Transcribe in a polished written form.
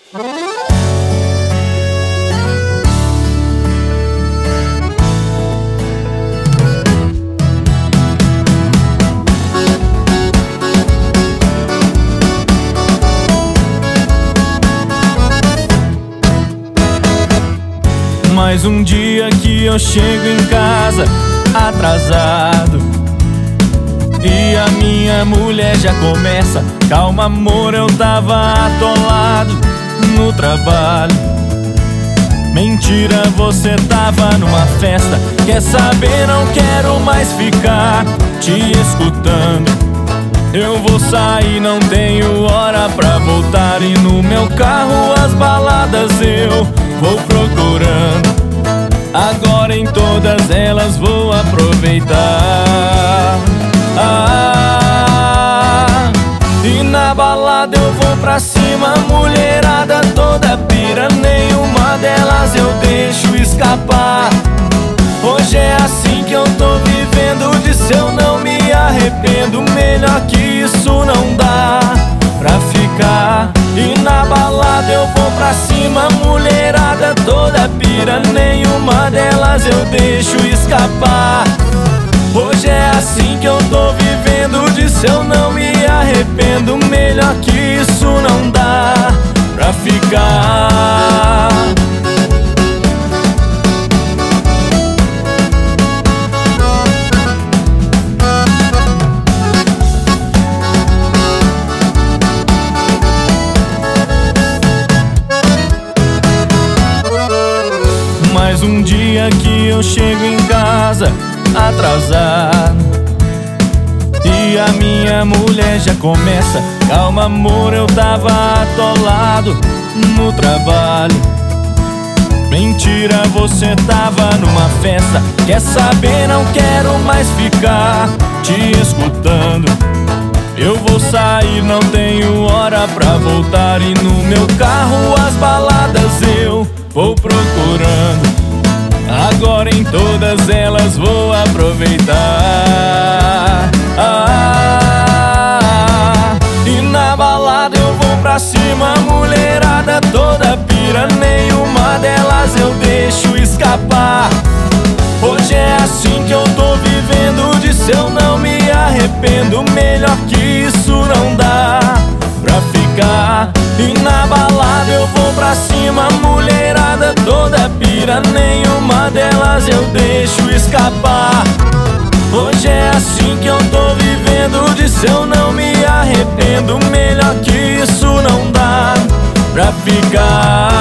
Mais um dia que eu chego em casa atrasado e a minha mulher já começa: calma amor, eu tava atolado no trabalho. Mentira, você tava numa festa. Quer saber, não quero mais ficar te escutando. Eu vou sair, não tenho hora pra voltar. E no meu carro as baladas eu vou procurando. Agora em todas elas vou aproveitar. E na balada eu vou pra cima, mulherada toda pira. Nenhuma delas eu deixo escapar. Hoje é assim que eu tô vivendo, disso eu não me arrependo. Melhor que isso não dá pra ficar. E na balada eu vou pra cima, mulherada toda pira. Nenhuma delas eu deixo escapar. Hoje é assim que eu tô vivendo, disso eu não me arrependo. Melhor que isso não dá pra ficar. Mais um dia que eu chego em casa atrasado e a minha mulher já começa: calma amor, eu tava atolado no trabalho. Mentira, você tava numa festa. Quer saber, não quero mais ficar te escutando. Eu vou sair, não tenho hora pra voltar. E no meu carro as baladas eu vou procurando. Agora em todas elas vou aproveitar. E na balada eu vou pra cima, mulherada toda pira. Nenhuma delas eu deixo escapar. Hoje é assim que eu tô vivendo, disso eu não me arrependo. Melhor que isso não dá pra ficar. E na balada eu vou pra cima, mulherada toda pira. Nenhuma delas eu deixo escapar. Hoje é assim que eu tô vivendo, disso eu não me arrependo. Melhor que isso não dá pra ficar.